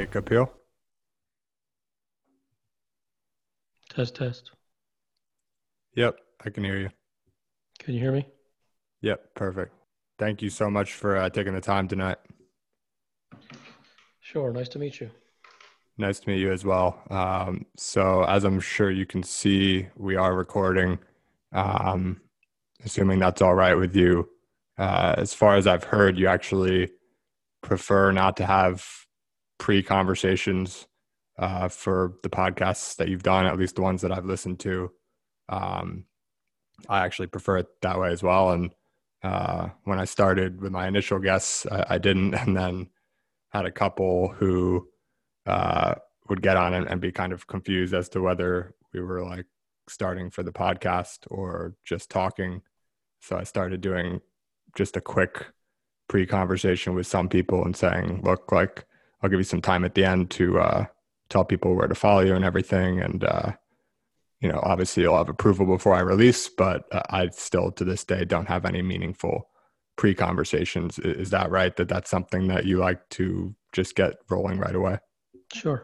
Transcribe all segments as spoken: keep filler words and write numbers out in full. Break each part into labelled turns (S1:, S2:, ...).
S1: Mic appeal.
S2: Test, test.
S1: Yep, I can hear you.
S2: Can you hear me?
S1: Yep, perfect. Thank you so much for uh, taking the time tonight.
S2: Sure. Nice to meet you.
S1: Nice to meet you as well. Um, so as I'm sure you can see, we are recording, um, assuming that's all right with you. Uh, as far as I've heard, you actually prefer not to have pre-conversations uh, for the podcasts that you've done, at least the ones that I've listened to. Um, I actually prefer it that way as well. And uh, when I started with my initial guests, I, I didn't, and then had a couple who uh, would get on and, and be kind of confused as to whether we were like starting for the podcast or just talking. So I started doing just a quick pre-conversation with some people and saying, look, like I'll give you some time at the end to uh, tell people where to follow you and everything. And, uh, you know, obviously you'll have approval before I release, but uh, I still to this day don't have any meaningful pre-conversations. Is that right? That that's something that you like to just get rolling right away?
S2: Sure.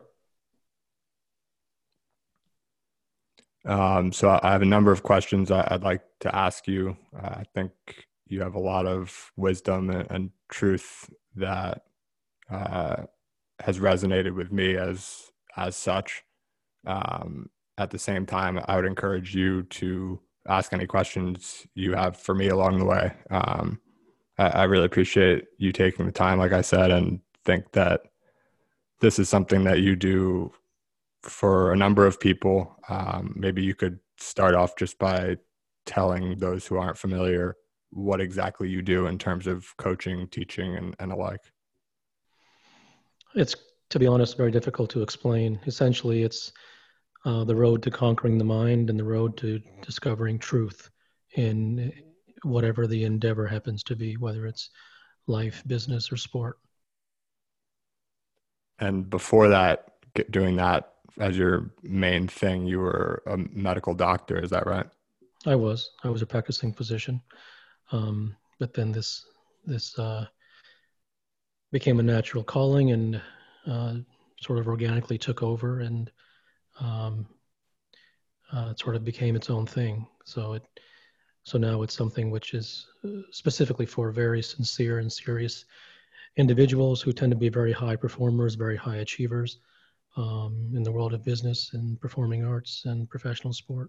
S1: Um, so I have a number of questions I'd like to ask you. Uh, I think you have a lot of wisdom and, and truth that uh, has resonated with me as as such. Um, at the same time, I would encourage you to ask any questions you have for me along the way. Um, I, I really appreciate you taking the time, like I said, and think that this is something that you do for a number of people. Um, maybe you could start off just by telling those who aren't familiar what exactly you do in terms of coaching, teaching, and, and alike.
S2: It's, to be honest, very difficult to explain. Essentially, it's uh, the road to conquering the mind and the road to discovering truth in whatever the endeavor happens to be, whether it's life, business, or sport.
S1: And before that, doing that as your main thing, you were a medical doctor. Is that right?
S2: I was. I was a practicing physician. Um, but then this this uh, became a natural calling and uh, sort of organically took over, and um, uh, it sort of became its own thing. So it so now it's something which is uh, specifically for very sincere and serious individuals who tend to be very high performers, very high achievers um, in the world of business and performing arts and professional sport.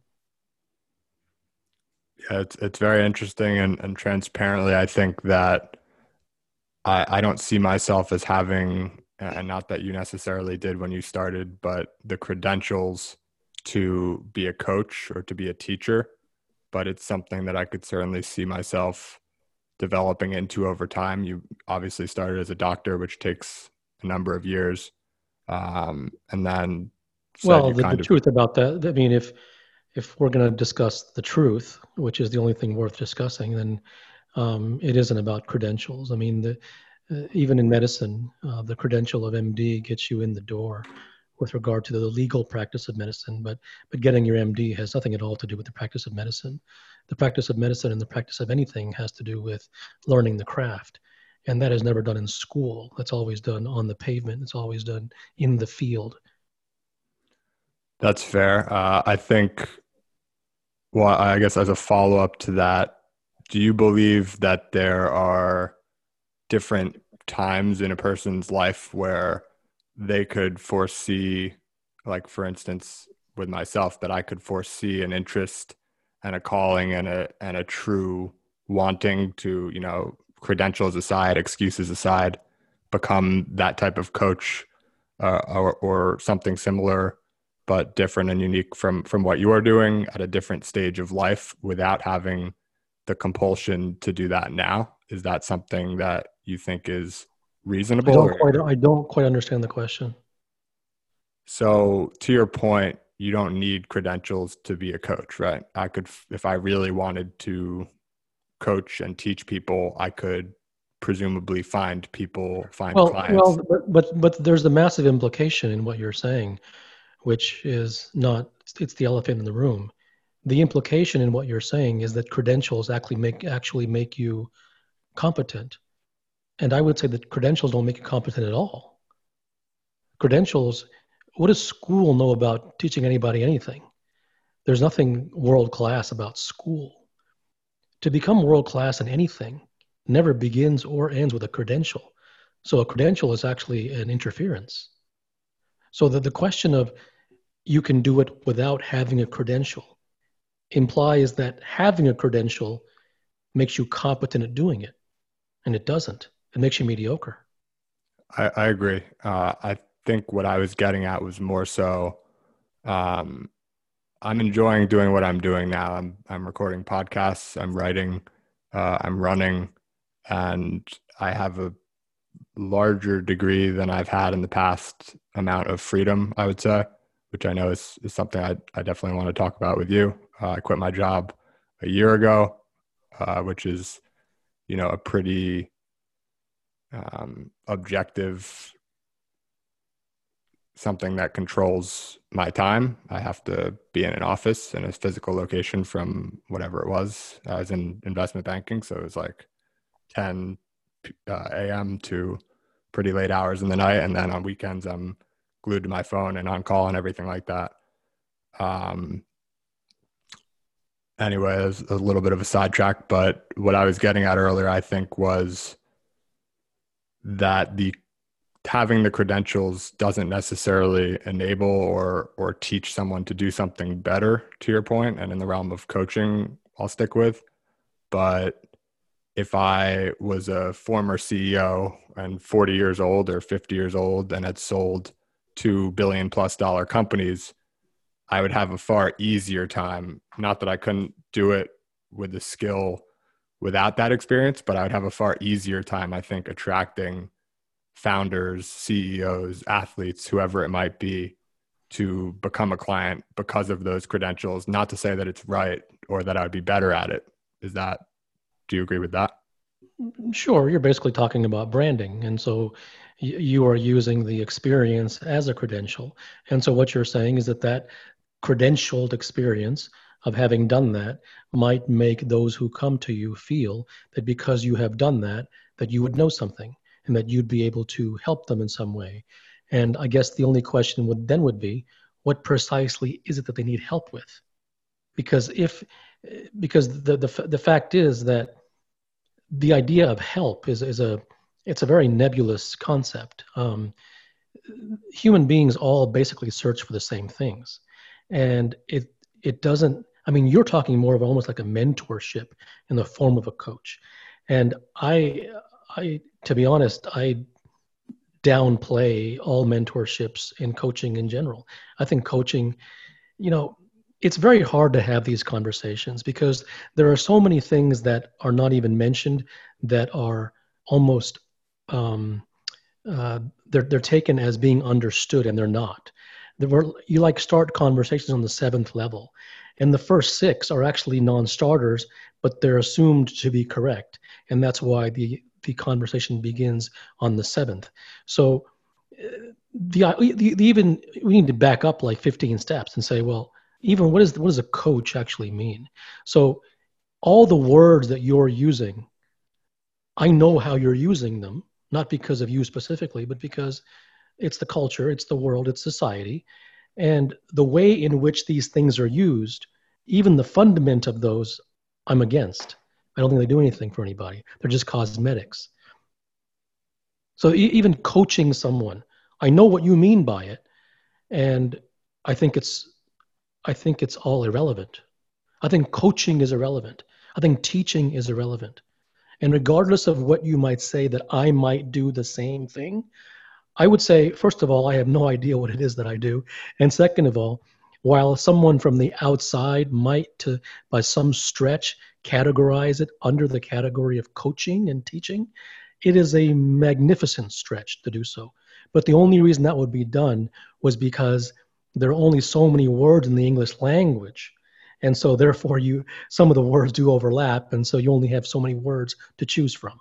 S1: Yeah, it's it's very interesting, and, and transparently, I think that I, I don't see myself as having, and not that you necessarily did when you started, but the credentials to be a coach or to be a teacher. But it's something that I could certainly see myself developing into over time. You obviously started as a doctor, which takes a number of years, um, and then said
S2: Well,
S1: you
S2: the, the
S1: kind of
S2: truth about that, I mean, if if we're going to discuss the truth, which is the only thing worth discussing, then um, it isn't about credentials. I mean, the, uh, even in medicine, uh, the credential of M D gets you in the door with regard to the legal practice of medicine, but but getting your M D has nothing at all to do with the practice of medicine. The practice of medicine and the practice of anything has to do with learning the craft. And that is never done in school. That's always done on the pavement. It's always done in the field.
S1: that's fair. Uh, I think, well, I guess as a follow up to that, do you believe that there are different times in a person's life where they could foresee, like for instance, with myself, that I could foresee an interest and a calling and a and a true wanting to, you know, credentials aside, excuses aside, become that type of coach, uh, or or something similar but different and unique from from what you are doing at a different stage of life without having the compulsion to do that now? Is that something that you think is
S2: I
S1: reasonable?
S2: don't
S1: Or
S2: quite I don't quite understand the question.
S1: so to your point, you don't need credentials to be a coach, right? I could, if I really wanted to coach and teach people, I could presumably find people, find
S2: Well, well,
S1: clients.
S2: but but but there's the massive implication in what you're saying, which is not it's the elephant in the room. The implication in what you're saying is that credentials actually make actually make you competent. And I would say that credentials don't make you competent at all. Credentials, what does school know about teaching anybody anything? There's nothing world class about school. To become world class in anything never begins or ends with a credential. So a credential is actually an interference. So that the question of you can do it without having a credential implies that having a credential makes you competent at doing it. And it doesn't. It makes you mediocre.
S1: I, I agree. Uh, I think what I was getting at was more so um, I'm enjoying doing what I'm doing now. I'm I'm recording podcasts, I'm writing, uh, I'm running, and I have a larger degree than I've had in the past amount of freedom, I would say, which I know is, is something I, I definitely want to talk about with you. Uh, I quit my job a year ago, uh, which is, you know, a pretty um, objective, something that controls my time. I have to be in an office in a physical location from whatever it was. I was in investment banking, so it was like ten uh, a m to pretty late hours in the night, and then on weekends I'm glued to my phone and on call and everything like that. Um, anyway, it was a little bit of a sidetrack, but what I was getting at earlier, I think, was that the having the credentials doesn't necessarily enable or or teach someone to do something better, to your point, and in the realm of coaching I'll stick with. But if I was a former C E O and forty years old or fifty years old and had sold two billion plus dollar companies, I would have a far easier time. Not that I couldn't do it with the skill without that experience, but I would have a far easier time, I think, attracting founders, C E Os, athletes, whoever it might be, to become a client because of those credentials. Not to say that it's right or that I would be better at it. Is that, do you agree with that?
S2: Sure, you're basically talking about branding. And so y- you are using the experience as a credential. And so what you're saying is that that credentialed experience of having done that might make those who come to you feel that because you have done that, that you would know something and that you'd be able to help them in some way. And I guess the only question would then would be, what precisely is it that they need help with? Because if because the the, the fact is that the idea of help is is a it's a very nebulous concept. Um, human beings all basically search for the same things, and it it doesn't. I mean, you're talking more of almost like a mentorship in the form of a coach, and I I to be honest, I downplay all mentorships in coaching in general. I think coaching, you know, it's very hard to have these conversations because there are so many things that are not even mentioned that are almost um, uh, they're they're taken as being understood and they're not. There were, you like start conversations on the seventh level, and the first six are actually non-starters, but they're assumed to be correct, and that's why the the conversation begins on the seventh. So uh, the, the, the even we need to back up like fifteen steps and say, well, even what is what does a coach actually mean? So all the words that you're using, I know how you're using them, not because of you specifically, but because it's the culture, it's the world, it's society. And the way in which these things are used, even the fundament of those, I'm against. I don't think they do anything for anybody. They're just cosmetics. So e- even coaching someone, I know what you mean by it, and I think it's I think it's all irrelevant. I think coaching is irrelevant. I think teaching is irrelevant. And regardless of what you might say that I might do the same thing, I would say, first of all, I have no idea what it is that I do. And second of all, while someone from the outside might, to, by some stretch, categorize it under the category of coaching and teaching, it is a magnificent stretch to do so. But the only reason that would be done was because there are only so many words in the English language. And so therefore you some of the words do overlap, and so you only have so many words to choose from.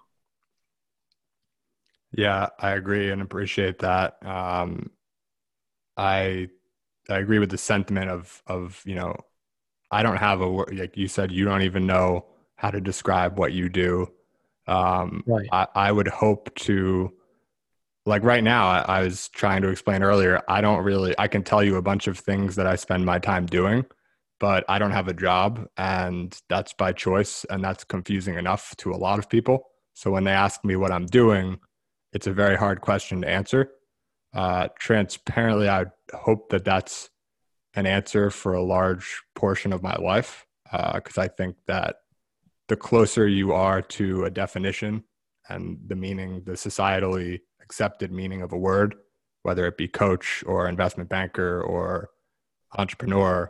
S1: Yeah, I agree and appreciate that. Um, I I agree with the sentiment of of you know I don't have a word, like you said, you don't even know how to describe what you do. Um,
S2: Right.
S1: I, I would hope to like right now, I, I was trying to explain earlier, I don't really, I can tell you a bunch of things that I spend my time doing, but I don't have a job, and that's by choice. And that's confusing enough to a lot of people. So when they ask me what I'm doing, it's a very hard question to answer. Uh, transparently, I hope that that's an answer for a large portion of my life, because uh, I think that the closer you are to a definition and the meaning, the societally accepted meaning of a word, whether it be coach or investment banker or entrepreneur,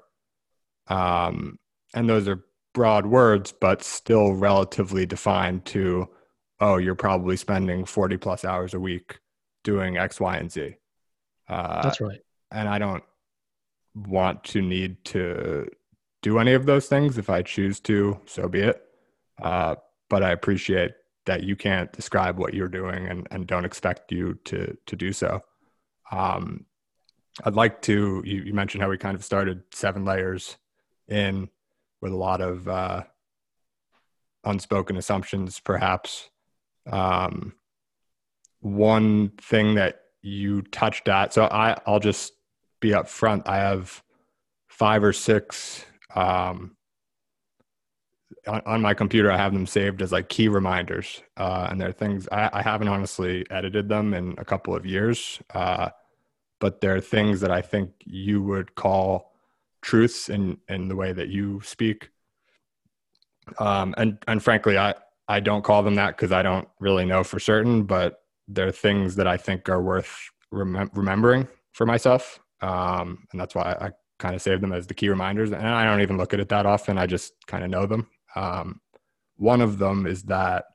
S1: um, and those are broad words, but still relatively defined to, oh, you're probably spending forty plus hours a week doing X, Y, and Z. Uh,
S2: That's right.
S1: and I don't want to need to do any of those things. If I choose to, so be it. Uh, but I appreciate that you can't describe what you're doing, and, and don't expect you to to do so. Um, I'd like to, you, you mentioned how we kind of started seven layers in with a lot of uh, unspoken assumptions, perhaps. Um, one thing that you touched at, so I, I'll just be upfront. I have five or six um, on, on my computer. I have them saved as like key reminders, uh, and they're things I, I haven't honestly edited them in a couple of years, uh, but they're things that I think you would call truths in in the way that you speak. Um, and and frankly, I I don't call them that because I don't really know for certain, but they're things that I think are worth remem- remembering for myself, um, and that's why I kind of save them as the key reminders. And I don't even look at it that often. I just kind of know them. Um, one of them is that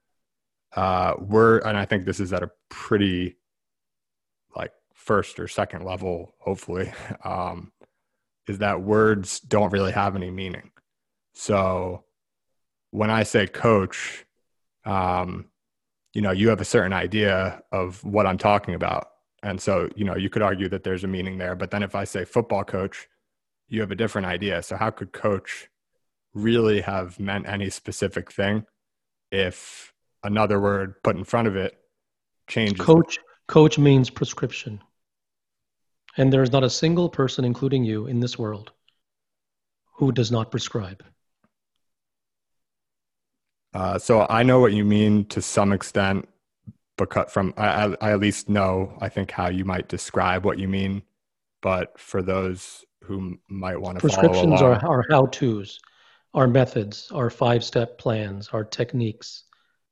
S1: uh, we're, and I think this is at a pretty like first or second level, hopefully, um, is that words don't really have any meaning. So when I say coach, um, you know, you have a certain idea of what I'm talking about. And so, you know, you could argue that there's a meaning there. But then if I say football coach, you have a different idea. So how could coach really have meant any specific thing if another word put in front of it changes it?
S2: Coach, coach means prescription. And there is not a single person, including you, in this world who does not prescribe.
S1: Uh, so I know what you mean to some extent, because from I, I at least know, I think, how you might describe what you mean. But for those who might want to follow
S2: Prescriptions are
S1: along,
S2: our how-tos, our methods, our five-step plans, our techniques.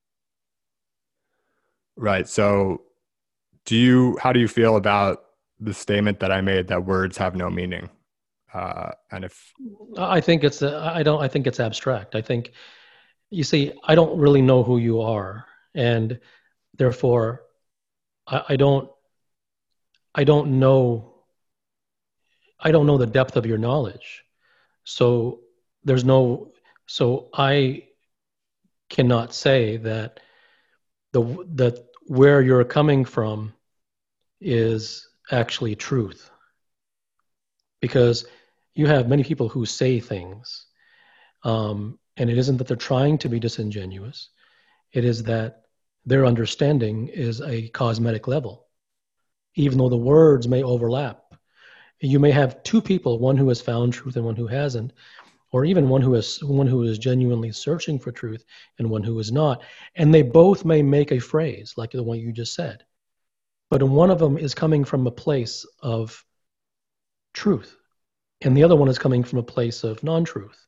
S1: right? So do you, how do you feel about the statement that I made that words have no meaning? Uh, and if,
S2: I think it's I don't I think it's abstract. I think you see I don't really know who you are, and therefore I, I don't I don't know I don't know the depth of your knowledge. So there's no so I cannot say that the that where you're coming from is actually truth, because you have many people who say things, um, and it isn't that they're trying to be disingenuous. It is that their understanding is a cosmetic level, even though the words may overlap. You may have two people, one who has found truth and one who hasn't, or even one who is one who is genuinely searching for truth and one who is not, and they both may make a phrase like the one you just said, but one of them is coming from a place of truth and the other one is coming from a place of non-truth.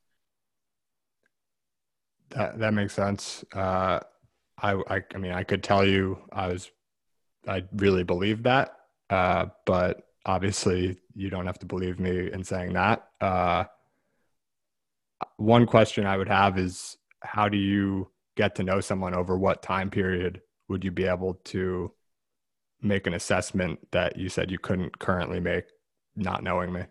S1: that, that makes sense. Uh, I, I, I mean, I could tell you I was, I really believe that. Uh, but obviously you don't have to believe me in saying that. Uh, one question I would have is, how do you get to know someone? Over what time period would you be able to make an assessment that you said you couldn't currently make, not knowing me?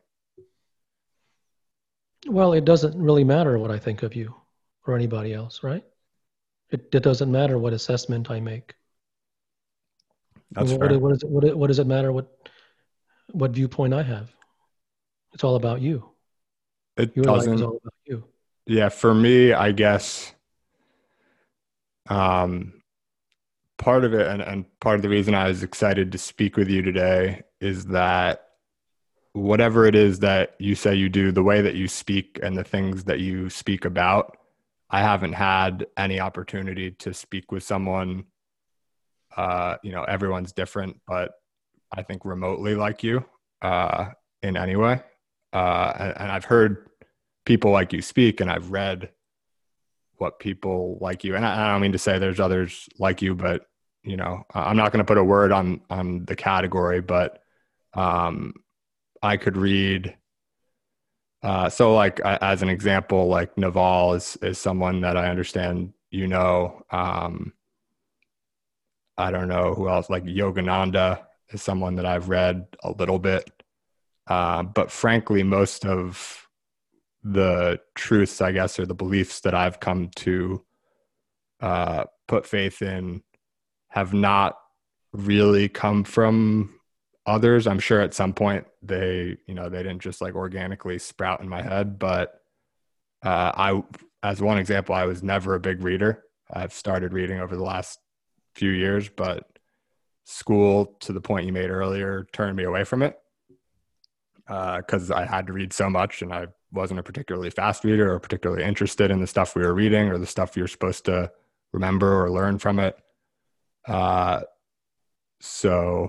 S2: Well, it doesn't really matter what I think of you or anybody else, right? It, it doesn't matter what assessment I make.
S1: That's
S2: What,
S1: fair.
S2: what, is it, what, what does it matter what, what viewpoint I have? It's all about you.
S1: It
S2: Your life is
S1: doesn't.
S2: all about you.
S1: Yeah, for me, I guess, um, part of it, and, and part of the reason I was excited to speak with you today is that whatever it is that you say you do, the way that you speak and the things that you speak about, I haven't had any opportunity to speak with someone. Uh, you know, everyone's different, but I think remotely like you uh, in any way. Uh, and, and I've heard people like you speak, and I've read what people like you. And I, I don't mean to say there's others like you, but you know, I'm not going to put a word on on the category, but um, I could read. Uh, so, like as an example, like Naval is is someone that I understand. You know, um, I don't know who else. Like Yogananda is someone that I've read a little bit, uh, but frankly, most of the truths, I guess, or the beliefs that I've come to uh, put faith in have not really come from others. I'm sure at some point they, you know, they didn't just like organically sprout in my head, but uh, I, as one example, I was never a big reader. I've started reading over the last few years, but school, to the point you made earlier, turned me away from it because uh, I had to read so much, and I wasn't a particularly fast reader or particularly interested in the stuff we were reading or the stuff you're supposed to remember or learn from it. Uh, so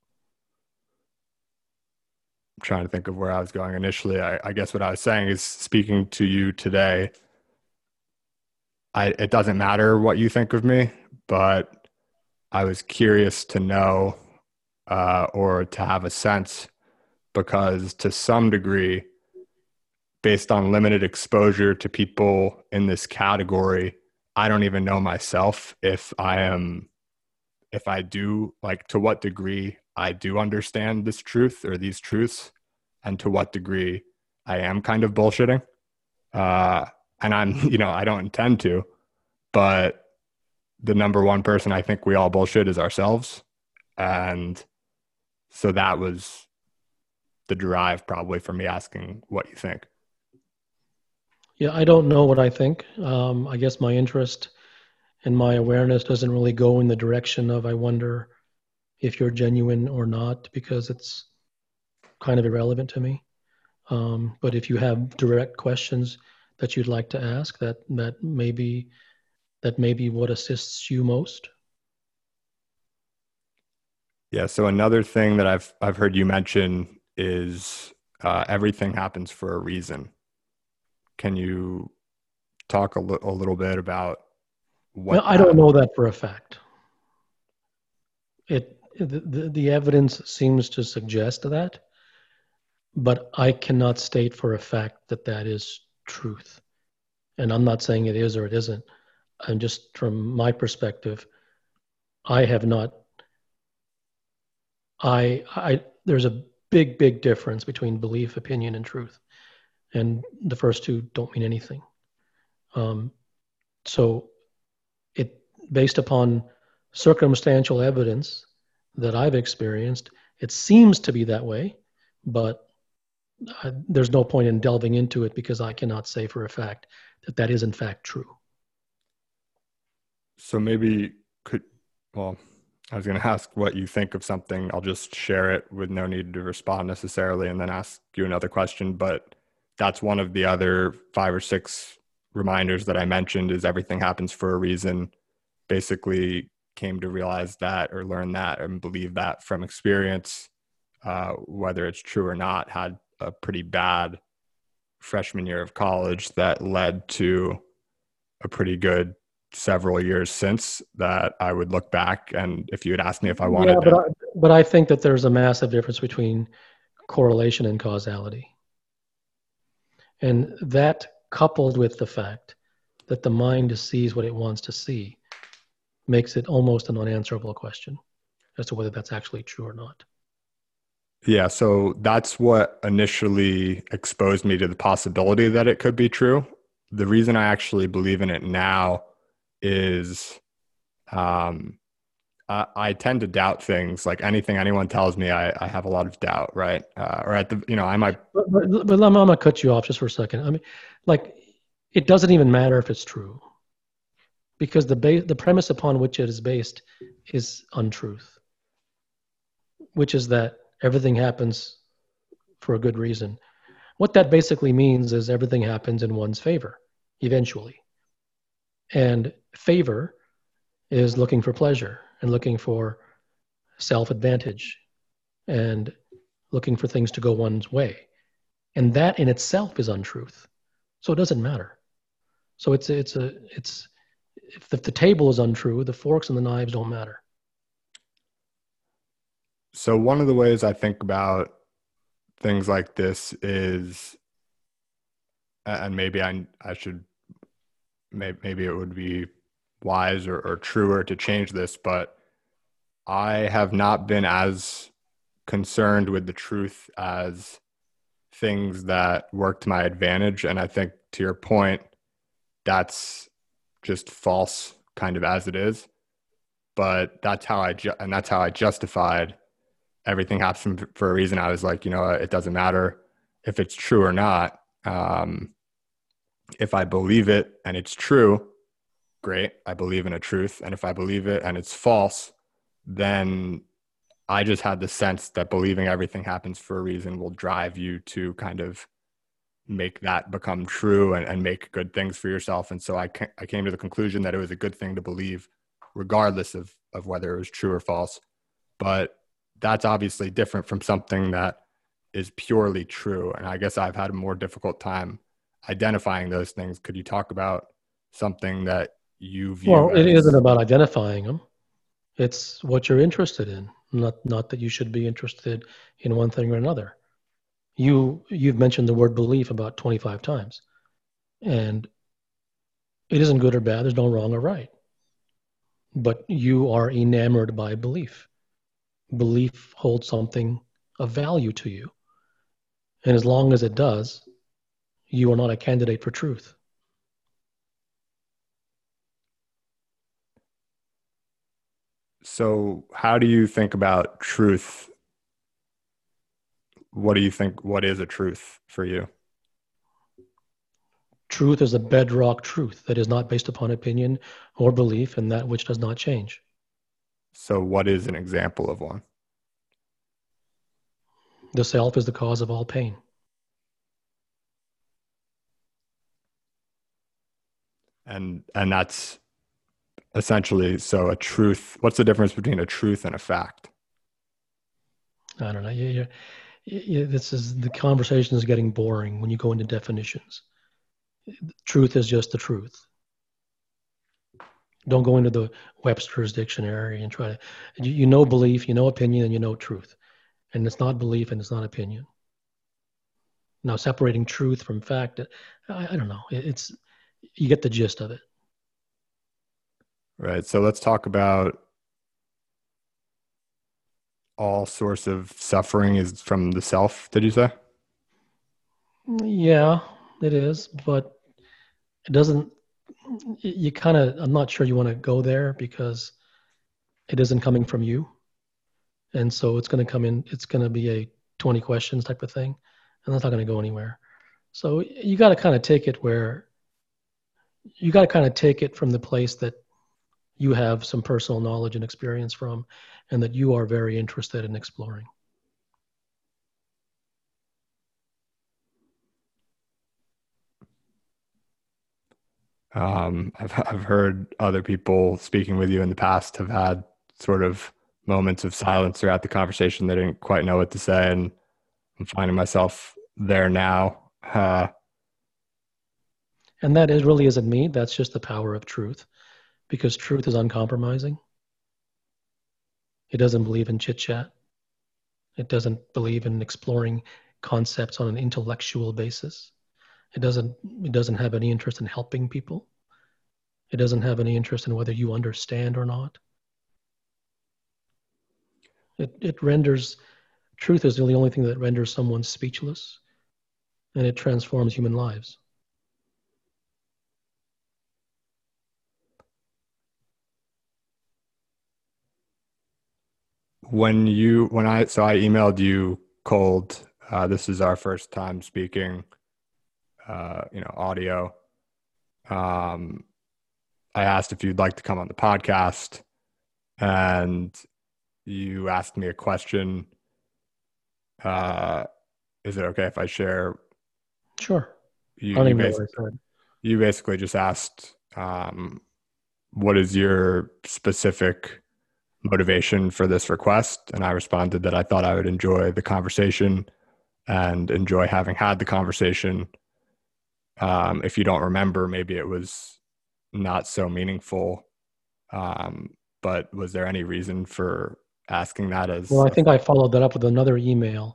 S1: I'm trying to think of where I was going initially. I, I guess what I was saying is, speaking to you today, I, it doesn't matter what you think of me, but I was curious to know uh, or to have a sense, because to some degree, based on limited exposure to people in this category, I don't even know myself if I am, if I do, like, to what degree I do understand this truth or these truths, and to what degree I am kind of bullshitting. Uh, and I'm, you know, I don't intend to, but the number one person I think we all bullshit is ourselves. And so that was the drive probably for me asking what you think.
S2: Yeah, I don't know what I think. Um, I guess my interest and my awareness doesn't really go in the direction of I wonder if you're genuine or not, because it's kind of irrelevant to me. Um, but if you have direct questions that you'd like to ask, that that may be that may be what assists you most.
S1: Yeah. So another thing that I've I've heard you mention is uh, everything happens for a reason. Can you talk a, li- a little bit about
S2: Well,
S1: what
S2: I don't
S1: that?
S2: know that for a fact. It the, the, the evidence seems to suggest that, but I cannot state for a fact that that is truth. And I'm not saying it is or it isn't. I'm just, from my perspective, I have not. I I there's a big big difference between belief, opinion, and truth, and the first two don't mean anything. Um, so it based upon circumstantial evidence that I've experienced, it seems to be that way, but I, there's no point in delving into it because I cannot say for a fact that that is in fact true.
S1: So maybe could, well, I was going to ask what you think of something. I'll just share it with no need to respond necessarily, and then ask you another question. But that's one of the other five or six reminders that I mentioned, is everything happens for a reason. Basically came to realize that, or learn that, and believe that from experience, uh, whether it's true or not. Had a pretty bad freshman year of college that led to a pretty good several years since, that I would look back, and if you had asked me if I
S2: Yeah,
S1: wanted
S2: but
S1: to.
S2: I, but I think that there's a massive difference between correlation and causality. And that, coupled with the fact that the mind sees what it wants to see, makes it almost an unanswerable question as to whether that's actually true or not.
S1: Yeah, so that's what initially exposed me to the possibility that it could be true. The reason I actually believe in it now is um, I, I tend to doubt things. Like anything anyone tells me, I, I have a lot of doubt, right? Uh, or at the, you know, I might.
S2: But, but, but I'm, I'm gonna cut you off just for a second. I mean, like, it doesn't even matter if it's true, because the ba- the premise upon which it is based is untruth, which is that everything happens for a good reason. What that basically means is everything happens in one's favor eventually. And favor is looking for pleasure and looking for self-advantage and looking for things to go one's way. And that in itself is untruth. So it doesn't matter. So it's it's a it's if the, if the table is untrue, the forks and the knives don't matter.
S1: So one of the ways I think about things like this is, and maybe I I should maybe, maybe it would be wise or, or truer to change this, but I have not been as concerned with the truth as things that work to my advantage. And I think to your point, that's just false kind of as it is. But that's how I, ju- and that's how I justified everything happens for a reason. I was like, you know, it doesn't matter if it's true or not. Um, if I believe it and it's true, great. I believe in a truth. And if I believe it and it's false, then I just had the sense that believing everything happens for a reason will drive you to kind of make that become true and, and make good things for yourself. And so I, ca- I came to the conclusion that it was a good thing to believe regardless of, of whether it was true or false. But that's obviously different from something that is purely true. And I guess I've had a more difficult time identifying those things. Could you talk about something that you view
S2: Well, it
S1: as...
S2: isn't about identifying them. It's what you're interested in, not not that you should be interested in one thing or another. You you've mentioned the word belief about twenty-five times, and it isn't good or bad. There's no wrong or right, but you are enamored by belief. Belief holds something of value to you, and as long as it does, you are not a candidate for truth.
S1: So how do you think about truth? What do you think, what is a truth for you?
S2: Truth is a bedrock truth that is not based upon opinion or belief, and that which does not change.
S1: So what is an example of one?
S2: The self is the cause of all pain.
S1: And and that's essentially, so a truth, what's the difference between a truth and a fact?
S2: I don't know. You, you, you, this is the conversation is getting boring when you go into definitions. Truth is just the truth. Don't go into the Webster's dictionary and try to. You, you know belief, you know opinion, and you know truth, and it's not belief and it's not opinion. Now, separating truth from fact, I, I don't know. It, it's you get the gist of it.
S1: Right. So let's talk about all source of suffering is from the self, did you say?
S2: Yeah, it is, but it doesn't. You kind of. I'm not sure you want to go there because it isn't coming from you, and so it's going to come in. It's going to be a twenty questions type of thing, and that's not going to go anywhere. So you got to kind of take it where you got to kind of take it from the place that you have some personal knowledge and experience from, and that you are very interested in exploring.
S1: Um, I've I've heard other people speaking with you in the past have had sort of moments of silence throughout the conversation. They didn't quite know what to say, and I'm finding myself there now. Uh,
S2: And that is really isn't me. That's just the power of truth, because truth is uncompromising. It doesn't believe in chit chat. It doesn't believe in exploring concepts on an intellectual basis. It doesn't. It doesn't have any interest in helping people. It doesn't have any interest in whether you understand or not. It it renders truth is the only thing that renders someone speechless, and it transforms human lives.
S1: when you when I so I emailed you cold. Uh, this is our first time speaking. Uh, you know, audio. Um, I asked if you'd like to come on the podcast, and you asked me a question. Uh, is it okay if I share?
S2: Sure.
S1: You
S2: I don't
S1: you
S2: even know what
S1: basically
S2: I said.
S1: you basically just asked, um, what is your specific motivation for this request? And I responded that I thought I would enjoy the conversation and enjoy having had the conversation. Um, if you don't remember, maybe it was not so meaningful. Um, but was there any reason for asking that
S2: Well,
S1: as
S2: I
S1: a,
S2: think I followed that up with another email.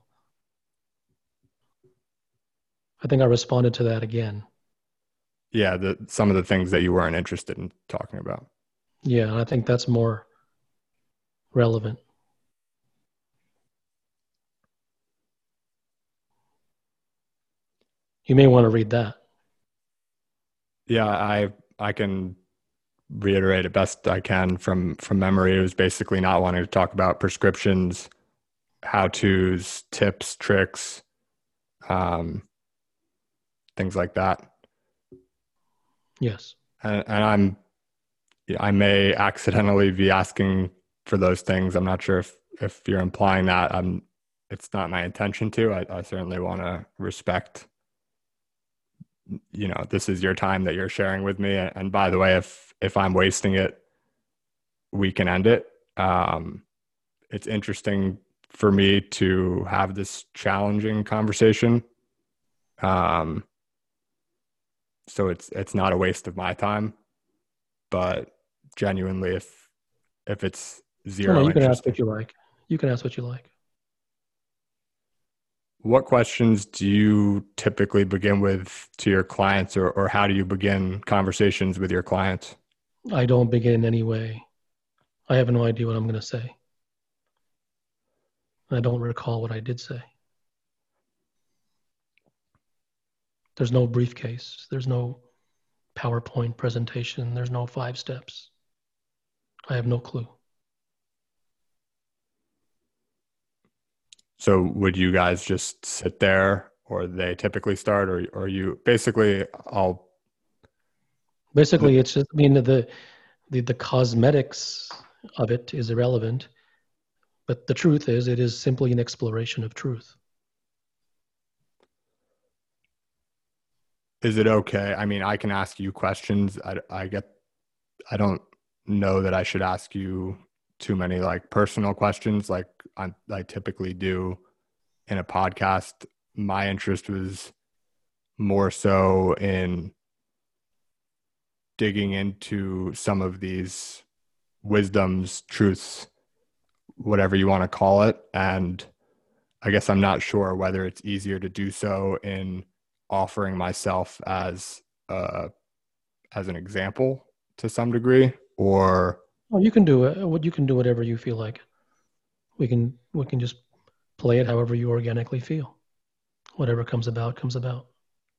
S2: I think I responded to that again.
S1: yeah, the, some of the things that you weren't interested in talking about?
S2: Yeah, and I think that's more relevant. You may want to read that.
S1: Yeah, I I can reiterate it best I can from from memory. It was basically not wanting to talk about prescriptions, how to's, tips, tricks, um, things like that.
S2: Yes.
S1: And, and I'm I may accidentally be asking for those things. I'm not sure if if you're implying that. I'm. It's not my intention to. I, I certainly want to respect. You know, this is your time that you're sharing with me. And, and by the way, if if I'm wasting it, we can end it. Um, it's interesting for me to have this challenging conversation. Um, so it's it's not a waste of my time, but genuinely, if if it's
S2: No, no,
S1: zero
S2: you can ask
S1: interest,
S2: what you like. You can ask what you like.
S1: what questions do you typically begin with to your clients, or, or how do you begin conversations with your clients?
S2: I don't begin in any way. I have no idea what I'm going to say. I don't recall what I did say. There's no briefcase. There's no PowerPoint presentation. There's no five steps. I have no clue.
S1: So would you guys just sit there, or they typically start, or or you basically I'll
S2: Basically, it's just, I mean, the, the, the cosmetics of it is irrelevant, but the truth is, it is simply an exploration of truth.
S1: is it okay? I mean, I can ask you questions. I I get I don't know that I should ask you too many like personal questions like I, I typically do in a podcast. My interest was more so in digging into some of these wisdoms, truths, whatever you want to call it. And I guess I'm not sure whether it's easier to do so in offering myself as uh, as an example to some degree, or
S2: Well, you can do it. What you can do whatever you feel like. We can we can just play it however you organically feel. Whatever comes about comes about.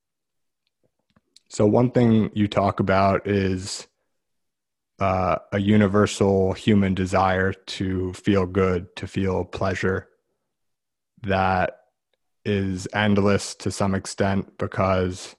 S1: so one thing you talk about is uh, a universal human desire to feel good, to feel pleasure that is endless to some extent because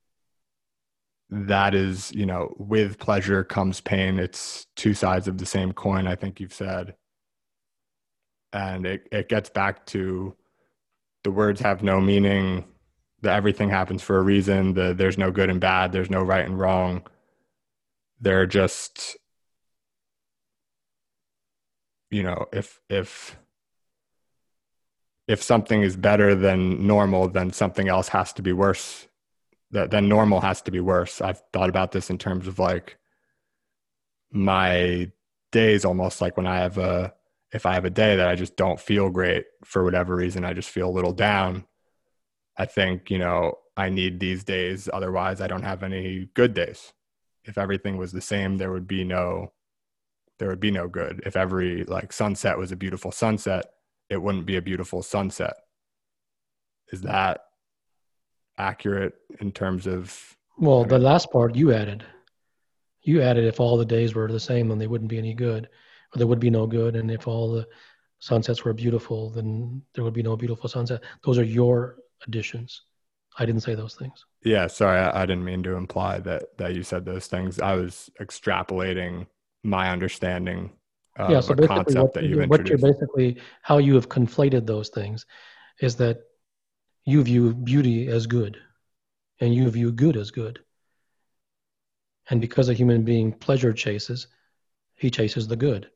S1: that is, you know, with pleasure comes pain. It's two sides of the same coin, I think you've said. And it, it gets back to the words have no meaning, the everything happens for a reason, the there's no good and bad, there's no right and wrong. They're just, you know, if if if something is better than normal, then something else has to be worse. That then normal has to be worse. I've thought about this in terms of like my days, almost like when I have a if I have a day that I just don't feel great for whatever reason, I just feel a little down. I think, you know, I need these days. Otherwise, I don't have any good days. If everything was the same, there would be no there would be no good. If every like sunset was a beautiful sunset, it wouldn't be a beautiful sunset. Is that accurate in terms of,
S2: Well,
S1: I
S2: the
S1: mean,
S2: last part you added. You added if all the days were the same, then they wouldn't be any good, or there would be no good. And if all the sunsets were beautiful, then there would be no beautiful sunset. Those are your additions. I didn't say those things.
S1: Yeah, sorry, I, I didn't mean to imply that that you said those things. I was extrapolating my understanding
S2: Yeah.
S1: of
S2: So
S1: a
S2: basically, what
S1: concept that you've
S2: what you're
S1: introduced.
S2: basically how you have conflated those things is that you view beauty as good, and you view good as good, and because a human being pleasure chases, he chases the good,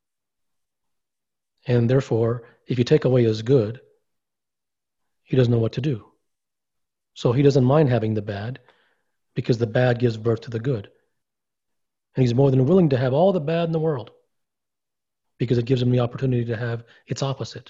S2: and therefore, if you take away his good, he doesn't know what to do. So he doesn't mind having the bad because the bad gives birth to the good, and he's more than willing to have all the bad in the world because it gives him the opportunity to have its opposite.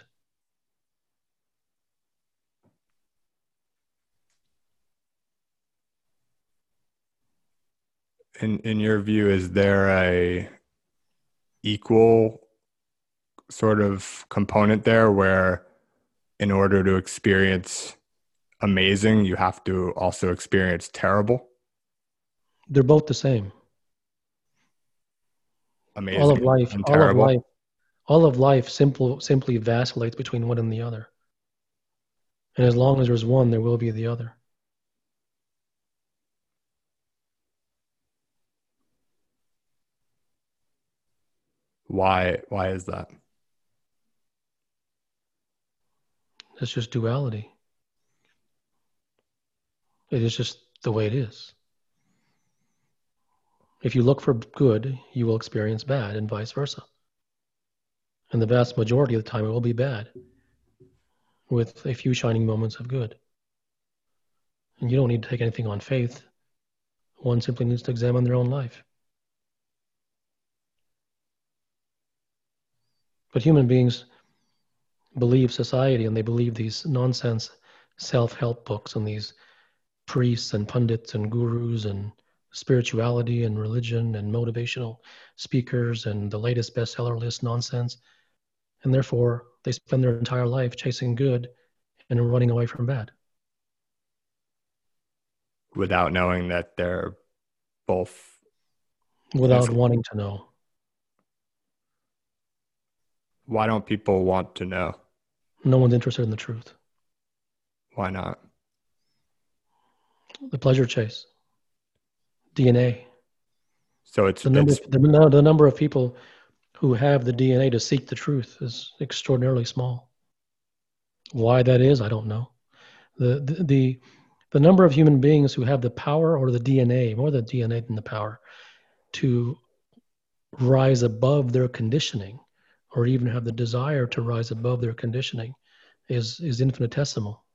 S1: In in your view, is there a equal sort of component there where in order to experience amazing, you have to also experience terrible?
S2: They're both the same. All of
S1: Amazing
S2: life,
S1: and
S2: all of life,
S1: terrible?
S2: all of life simple, simply vacillates between one and the other. And as long as there's one, there will be the other.
S1: Why why is that?
S2: It's just duality. It is just the way it is. If you look for good, you will experience bad, and vice versa. And the vast majority of the time, it will be bad, with a few shining moments of good. And you don't need to take anything on faith. One simply needs to examine their own life. But human beings believe society, and they believe these nonsense self-help books and these priests and pundits and gurus and spirituality and religion and motivational speakers and the latest bestseller list nonsense. And therefore, they spend their entire life chasing good and running away from bad.
S1: Without knowing that they're both
S2: Without
S1: mis-
S2: wanting to know.
S1: why don't people want to know?
S2: No one's interested in the truth.
S1: Why not?
S2: The pleasure chase, D N A.
S1: So it's
S2: The number,
S1: it's
S2: the, the number of people who have the D N A to seek the truth is extraordinarily small. Why that is, I don't know. The, the, the, the number of human beings who have the power or the D N A, more the D N A than the power, to rise above their conditioning or even have the desire to rise above their conditioning is, is infinitesimal.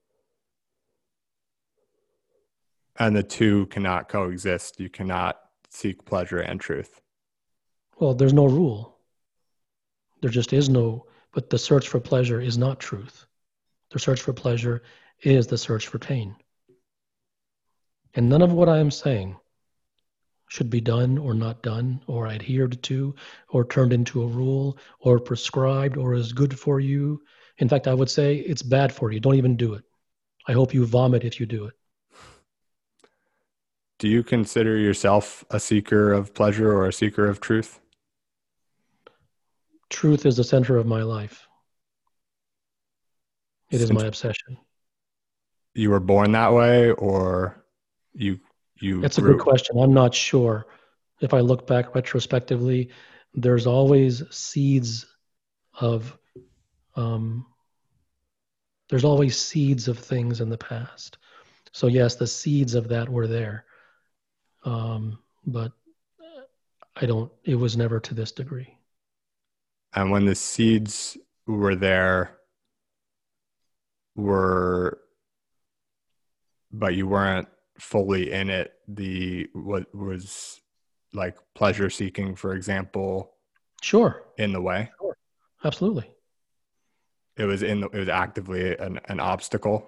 S1: and the two cannot coexist. You cannot seek pleasure and truth.
S2: Well, there's no rule. There just is no, but the search for pleasure is not truth. The search for pleasure is the search for pain. And none of what I am saying should be done or not done or adhered to or turned into a rule or prescribed or is good for you. In fact, I would say it's bad for you. Don't even do it. I hope you vomit if you do it.
S1: Do you consider yourself a seeker of pleasure or a seeker of truth?
S2: Truth is the center of my life. It is
S1: Since
S2: my obsession.
S1: you were born that way, or you you
S2: That's a good
S1: grew?
S2: question. I'm not sure. If I look back retrospectively, there's always seeds of um, there's always seeds of things in the past. So yes, the seeds of that were there, um, but I don't. It was never to this degree.
S1: And when the seeds were there, were but you weren't fully in it. The what was like pleasure seeking, for example,
S2: Sure,
S1: in the way.
S2: sure, absolutely.
S1: It was in the, it was actively an, an obstacle.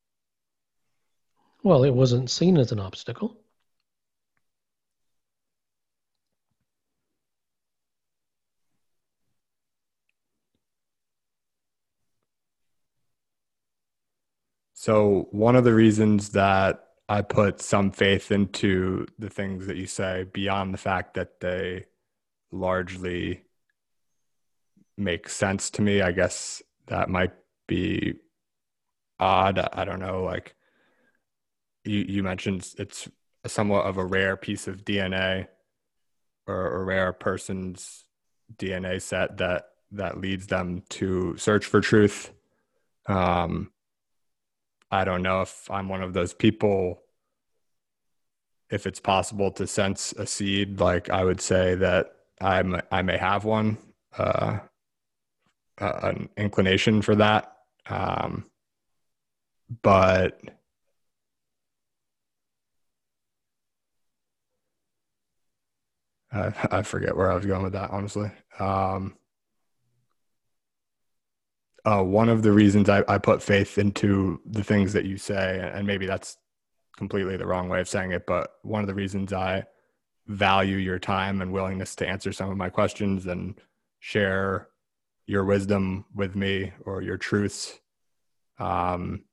S2: Well, it wasn't seen as an obstacle.
S1: So one of the reasons that I put some faith into the things that you say, beyond the fact that they largely make sense to me, I guess that might be odd. I don't know. Like you, you mentioned it's somewhat of a rare piece of D N A, or a rare person's D N A set that that leads them to search for truth. Um, I don't know if I'm one of those people. If it's possible to sense a seed, like I would say that I'm I may have one, uh, uh, an inclination for that. Um, but I, I forget where I was going with that, honestly. Um, uh, one of the reasons I, I put faith into the things that you say, and maybe that's completely the wrong way of saying it, but one of the reasons I value your time and willingness to answer some of my questions and share your wisdom with me, or your truths, um,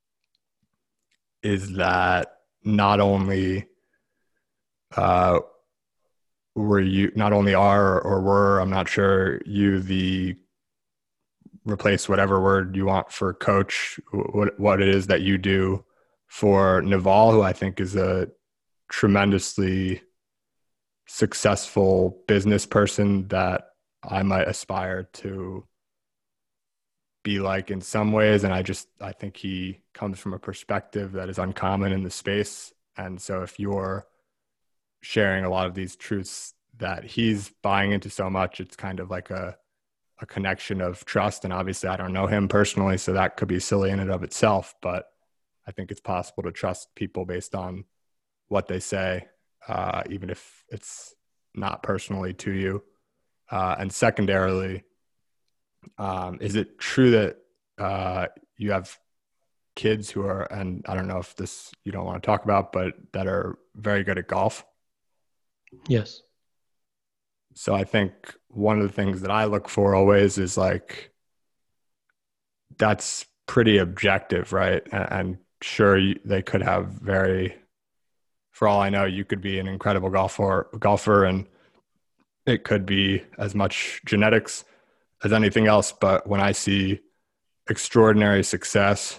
S1: is that not only uh, were you, not only are or were, I'm not sure, you the, replace whatever word you want for coach, what what it is that you do for Naval, who I think is a tremendously successful business person that I might aspire to be like in some ways. And I just, I think he comes from a perspective that is uncommon in the space. And so if you're sharing a lot of these truths that he's buying into so much, it's kind of like a, a connection of trust. And obviously I don't know him personally, so that could be silly in and of itself, but I think it's possible to trust people based on what they say, uh, even if it's not personally to you. Uh, and secondarily, um, is it true that uh, you have kids who are, and I don't know if this you don't want to talk about, but that are very good at golf?
S2: Yes.
S1: So I think one of the things that I look for always is like, that's pretty objective, right? And, and sure, you, they could have very, for all I know, you could be an incredible golfer, golfer, and it could be as much genetics as anything else. But when I see extraordinary success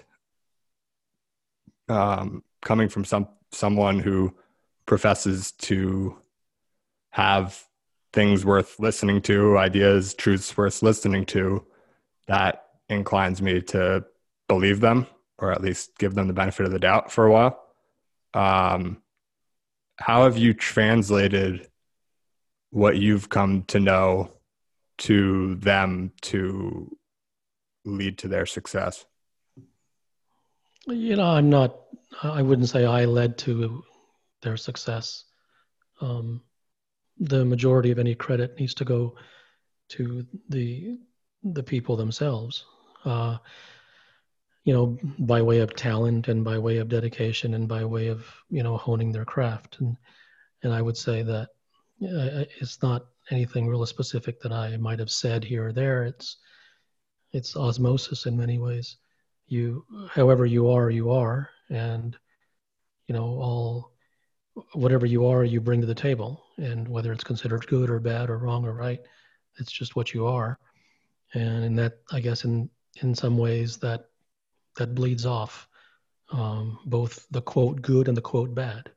S1: um, coming from some someone who professes to have things worth listening to, ideas, truths worth listening to, that inclines me to believe them, or at least give them the benefit of the doubt for a while. Um, how have you translated what you've come to know to them to lead to their success?
S2: You know, I'm not, I wouldn't say I led to their success. Um, the majority of any credit needs to go to the the people themselves. Uh, you know, by way of talent and by way of dedication and by way of, you know, honing their craft. And and I would say that uh, it's not anything real specific that I might have said here or there. It's it's osmosis in many ways. You, however you are, you are, and you know, all whatever you are, you bring to the table, and whether it's considered good or bad or wrong or right, it's just what you are. And in that, I guess, in in some ways, that that bleeds off um, both the quote good and the quote bad.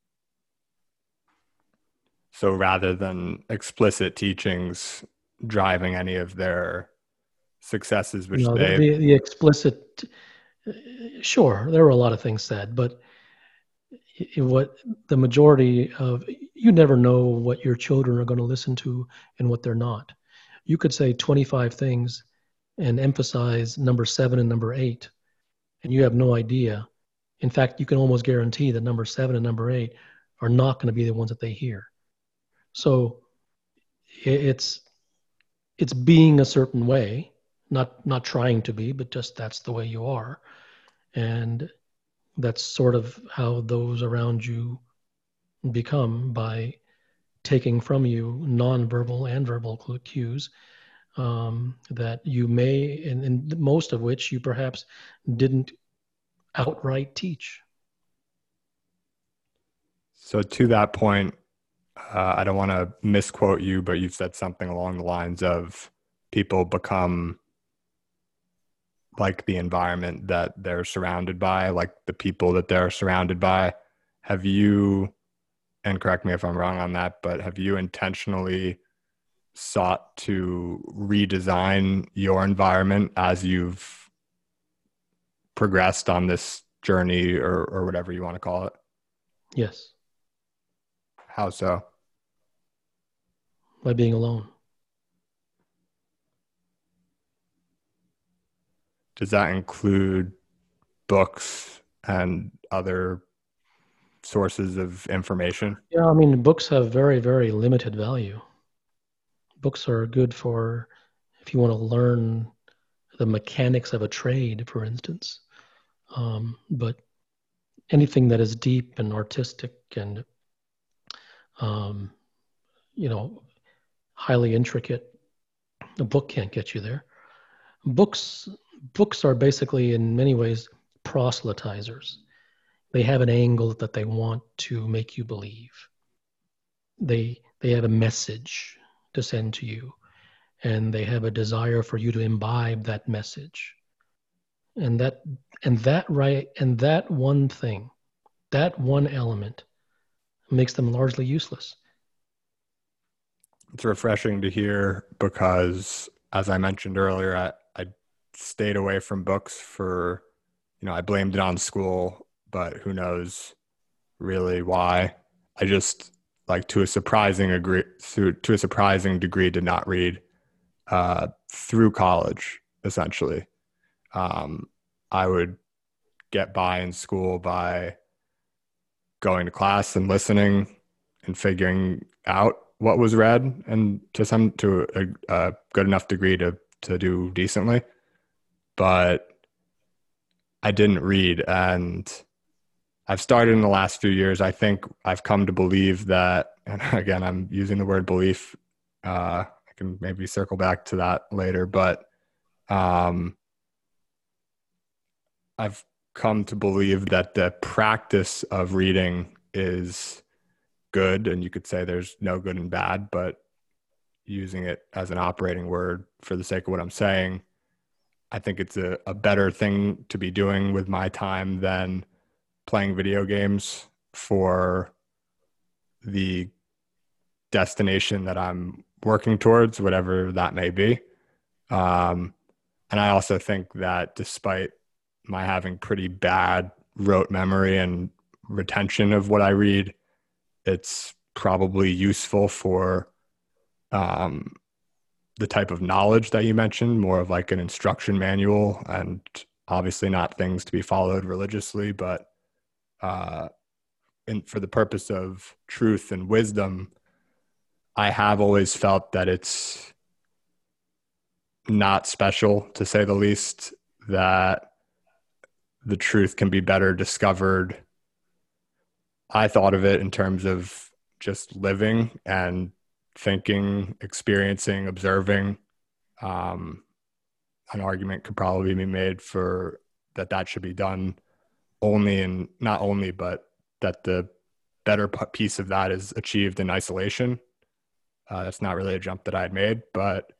S1: So rather than explicit teachings driving any of their successes,
S2: You
S1: which
S2: know, the
S1: they,
S2: the, the explicit, sure, there were a lot of things said, but what the majority of, you never know what your children are going to listen to and what they're not. You could say twenty-five things and emphasize number seven and number eight, and you have no idea. In fact, you can almost guarantee that number seven and number eight are not going to be the ones that they hear. So it's it's being a certain way, not not trying to be, but just that's the way you are, and that's sort of how those around you become, by taking from you non-verbal and verbal cues um, that you may, and, and most of which you perhaps didn't outright teach.
S1: so to that point, uh, I don't want to misquote you, but you've said something along the lines of people become like the environment that they're surrounded by, like the people that they're surrounded by. Have you, and correct me if I'm wrong on that, but have you intentionally sought to redesign your environment as you've progressed on this journey, or, or whatever you want to call it?
S2: Yes,
S1: How so?
S2: by being alone.
S1: Does that include books and other sources of information?
S2: Yeah, I mean, books have very, very limited value. Books are good for if you want to learn the mechanics of a trade, for instance. Um, but anything that is deep and artistic and um, you know highly intricate, a book can't get you there. Books books are basically in many ways proselytizers. They have an angle that they want to make you believe. They they have a message to send to you, and they have a desire for you to imbibe that message. And that and that right and that one thing, that one element makes them largely useless.
S1: It's refreshing to hear because, as I mentioned earlier, I, I stayed away from books for, you know, I blamed it on school, but who knows really why. I just, like, to a surprising degree, to, to a surprising degree, did not read uh, through college, essentially. Um, I would get by in school by going to class and listening and figuring out what was read, and to some to a, a good enough degree to to do decently. But I didn't read, and I've started in the last few years. I think I've come to believe that, and again, I'm using the word belief. Uh, I can maybe circle back to that later, but um, I've come to believe that the practice of reading is good, and you could say there's no good and bad, but using it as an operating word for the sake of what I'm saying, I think it's a, a better thing to be doing with my time than playing video games for the destination that I'm working towards, whatever that may be. Um, and I also think that despite my having pretty bad rote memory and retention of what I read, it's probably useful for um, the type of knowledge that you mentioned, more of like an instruction manual, and obviously not things to be followed religiously, but uh, in, for the purpose of truth and wisdom, I have always felt that it's not special, to say the least, that the truth can be better discovered. I thought of it in terms of just living and thinking, experiencing, observing. Um, an argument could probably be made for that that should be done only, and not only, but that the better piece of that is achieved in isolation. Uh, that's not really a jump that I had made, but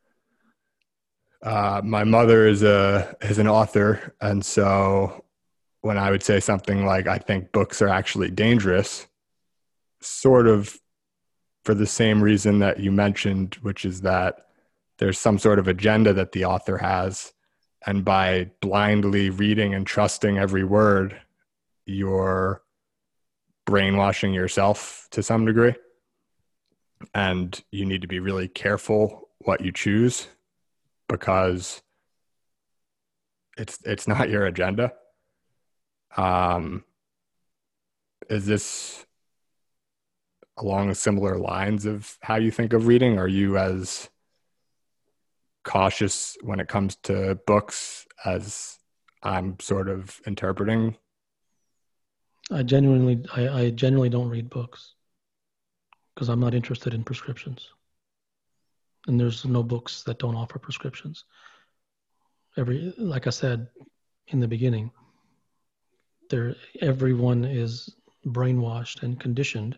S1: uh, my mother is a is an author, and so when I would say something like, "I think books are actually dangerous," sort of for the same reason that you mentioned, which is that there's some sort of agenda that the author has, and by blindly reading and trusting every word, you're brainwashing yourself to some degree, and you need to be really careful what you choose, because it's it's not your agenda. Um, is this along similar lines of how you think of reading? Are you as cautious when it comes to books as I'm sort of interpreting?
S2: I genuinely, I, I genuinely don't read books because I'm not interested in prescriptions, and there's no books that don't offer prescriptions. Every, like I said in the beginning, there, everyone is brainwashed and conditioned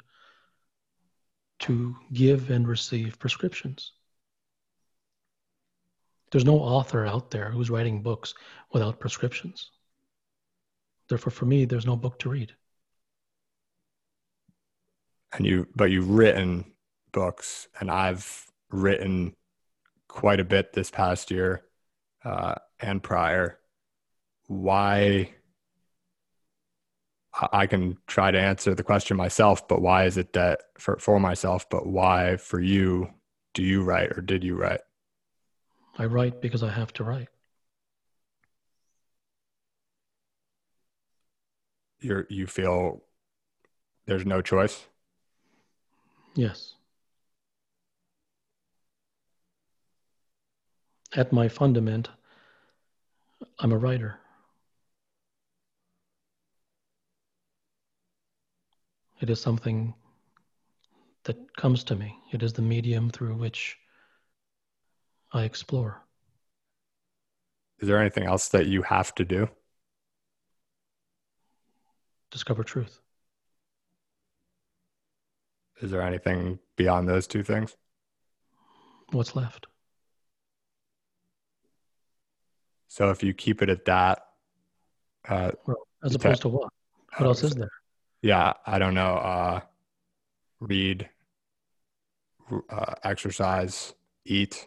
S2: to give and receive prescriptions. There's no author out there who's writing books without prescriptions. Therefore, for me, there's no book to read.
S1: And you, but you've written books, and I've written quite a bit this past year uh, and prior. Why? I can try to answer the question myself, but why is it that for, for myself, but why for you do you write or did you write?
S2: I write because I have to write.
S1: You're, you feel there's no choice?
S2: Yes. At my fundament, I'm a writer. It is something that comes to me. It is the medium through which I explore.
S1: Is there anything else that you have to do?
S2: Discover truth.
S1: Is there anything beyond those two things?
S2: What's left?
S1: So if you keep it at that, uh,
S2: Well, as opposed to what? What else is there?
S1: Yeah, I don't know. Uh, read, uh, exercise, eat.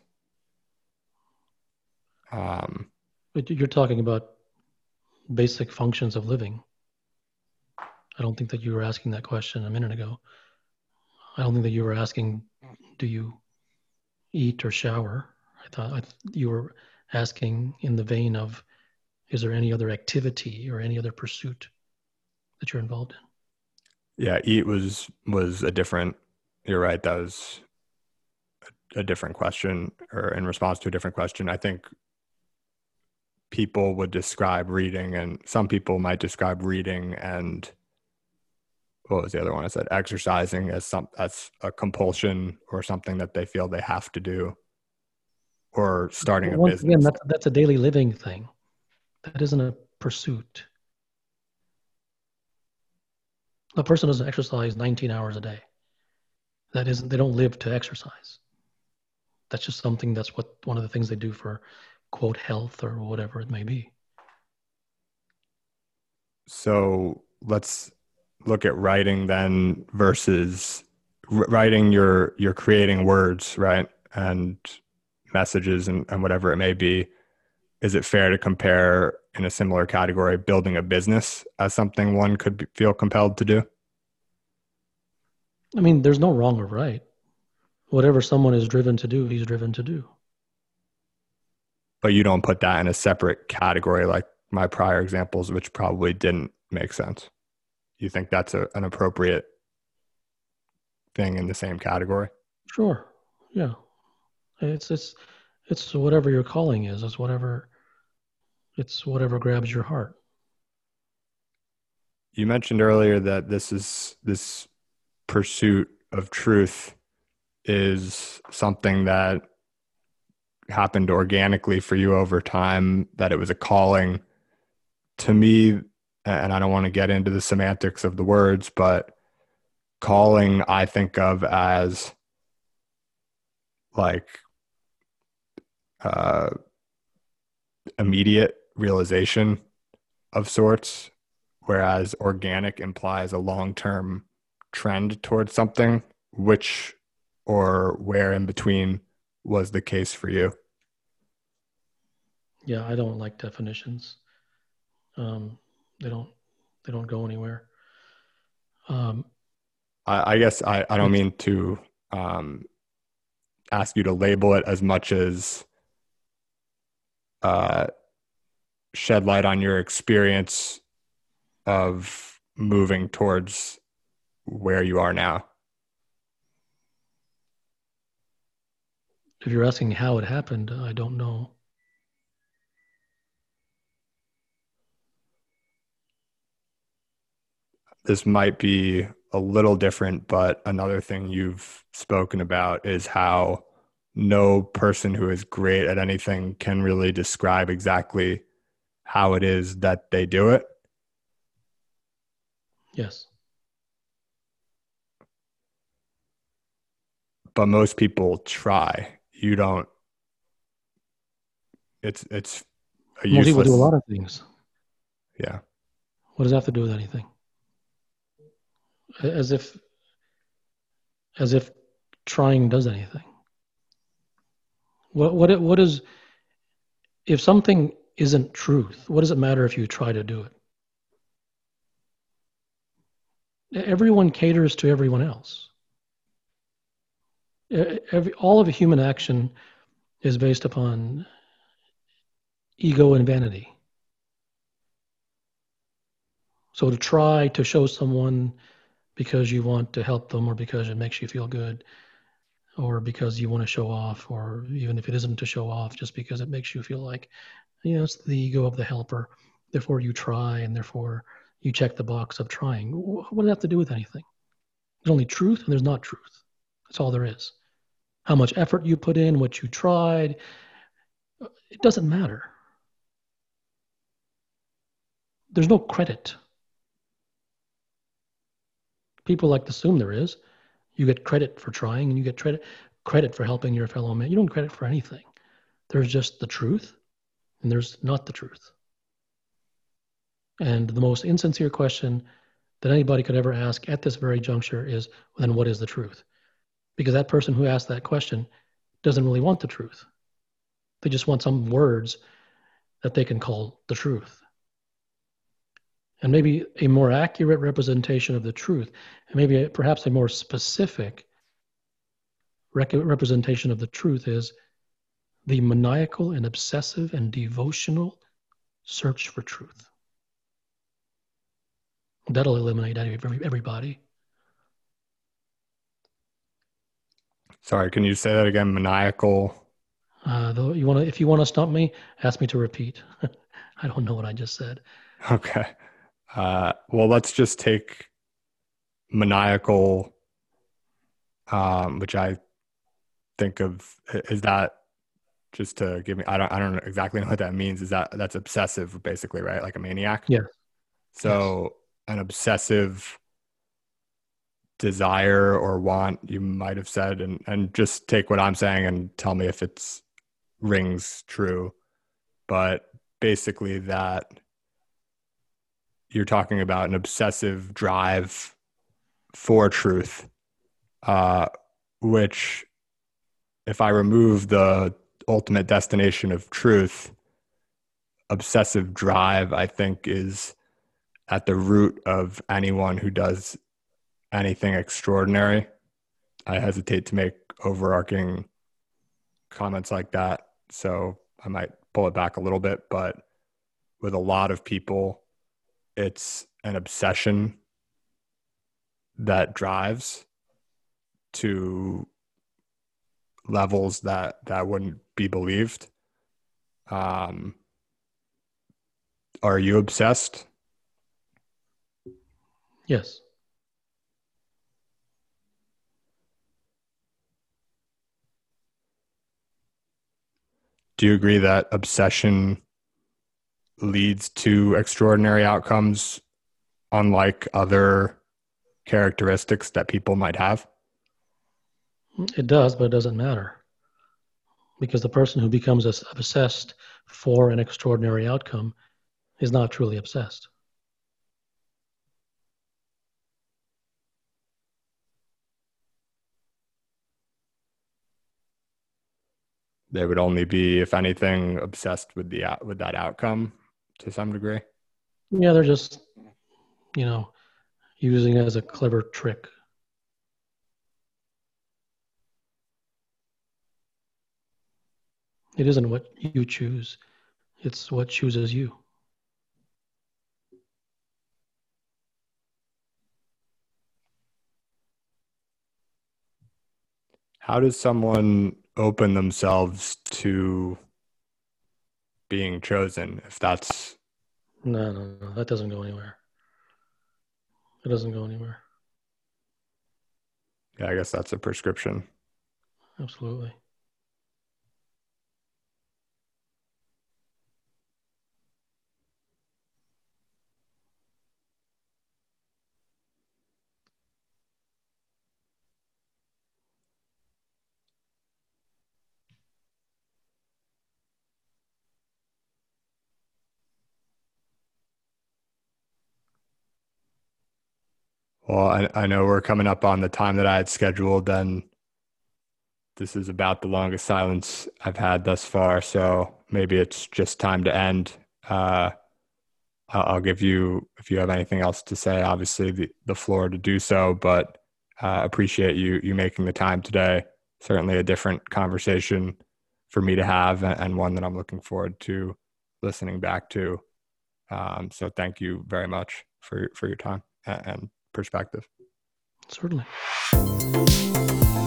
S1: Um,
S2: But you're talking about basic functions of living. I don't think that you were asking that question a minute ago. I don't think that you were asking, do you eat or shower? I thought I, you were asking in the vein of, is there any other activity or any other pursuit that you're involved in?
S1: yeah, eat was was a different. You're right. That was a different question, or in response to a different question. I think people would describe reading, and some people might describe reading and what was the other one? I said exercising as some as a compulsion or something that they feel they have to do, or starting a
S2: Once again,
S1: business.
S2: that's that's a daily living thing. That isn't a pursuit. A person doesn't exercise nineteen hours a day. That isn't. They don't live to exercise. That's just something. That's what one of the things they do for, quote, health or whatever it may be.
S1: So let's look at writing then versus writing. You're you're creating words, right? And messages and, and whatever it may be. Is it fair to compare in a similar category building a business as something one could be, feel compelled to do?
S2: I mean, there's no wrong or right. Whatever someone is driven to do, he's driven to do.
S1: But you don't put that in a separate category like my prior examples, which probably didn't make sense. You think that's a, an appropriate thing in the same category?
S2: Sure. Yeah. It's it's it's whatever your calling is. It's whatever it's whatever grabs your heart.
S1: You mentioned earlier that this is this pursuit of truth is something that happened organically for you over time, that it was a calling. To me, and I don't want to get into the semantics of the words, but calling I think of as like uh, immediate realization of sorts, whereas organic implies a long-term trend towards something. Which or where in between was the case for you?
S2: Yeah, I don't like definitions. Um, they don't they don't go anywhere. Um,
S1: I, I guess I, I don't mean to um, ask you to label it as much as uh, shed light on your experience of moving towards where you are now.
S2: if you're asking how it happened, I don't know.
S1: This might be a little different, but another thing you've spoken about is how no person who is great at anything can really describe exactly how it is that they do it.
S2: Yes.
S1: But most people try. You don't it's it's a
S2: Most people do a
S1: useless.
S2: lot of things.
S1: Yeah.
S2: What does that have to do with anything? As if as if trying does anything. What what it, what is if something isn't truth? What does it matter if you try to do it? Everyone caters to everyone else. Every all of human action is based upon ego and vanity. So to try to show someone because you want to help them or because it makes you feel good or because you want to show off, or even if it isn't to show off, just because it makes you feel like, you know, it's the ego of the helper. Therefore, you try, and therefore you check the box of trying. What does that have to do with anything? There's only truth, and there's not truth. That's all there is. How much effort you put in, what you tried, it doesn't matter. There's no credit. People like to assume there is. You get credit for trying, and you get credit credit for helping your fellow man. You don't get credit for anything. There's just the truth, and there's not the truth. And the most insincere question that anybody could ever ask at this very juncture is, then what is the truth? Because that person who asked that question doesn't really want the truth. They just want some words that they can call the truth. And maybe a more accurate representation of the truth, and maybe a, perhaps a more specific rec- representation of the truth is the maniacal and obsessive and devotional search for truth. That'll eliminate everybody.
S1: Sorry, can you say that again? Maniacal.
S2: Uh, though you want to, if you want to stump me, ask me to repeat. I don't know what I just said.
S1: Okay. Uh, well, let's just take maniacal, um, which I think of is that just to give me. I don't. I don't exactly know what that means. Is that that's obsessive, basically, right? Like a maniac.
S2: Yes. Yes.
S1: So an obsessive desire or want, you might have said, and and just take what I'm saying and tell me if it's rings true. But basically, that you're talking about an obsessive drive for truth, uh, which, if I remove the ultimate destination of truth, obsessive drive, I think, is at the root of anyone who does anything extraordinary. I hesitate to make overarching comments like that, so I might pull it back a little bit. But with a lot of people, it's an obsession that drives to levels that that wouldn't be believed. Um, are you obsessed?
S2: Yes.
S1: Do you agree that obsession leads to extraordinary outcomes, unlike other characteristics that people might have?
S2: It does, but it doesn't matter because the person who becomes obsessed for an extraordinary outcome is not truly obsessed.
S1: They would only be, if anything, obsessed with the with that outcome to some degree.
S2: Yeah, they're just, you know, using it as a clever trick. It isn't what you choose, it's what chooses you.
S1: How does someone open themselves to being chosen if that's
S2: No, no, no, that doesn't go anywhere. It doesn't go anywhere.
S1: yeah, I guess that's a prescription.
S2: Absolutely.
S1: Well, I, I know we're coming up on the time that I had scheduled, and this is about the longest silence I've had thus far. So maybe it's just time to end. Uh, I'll, I'll give you, if you have anything else to say, obviously the, the floor to do so, but uh, appreciate you, you making the time today. Certainly a different conversation for me to have, and one that I'm looking forward to listening back to. Um, so thank you very much for, for your time and perspective.
S2: Certainly.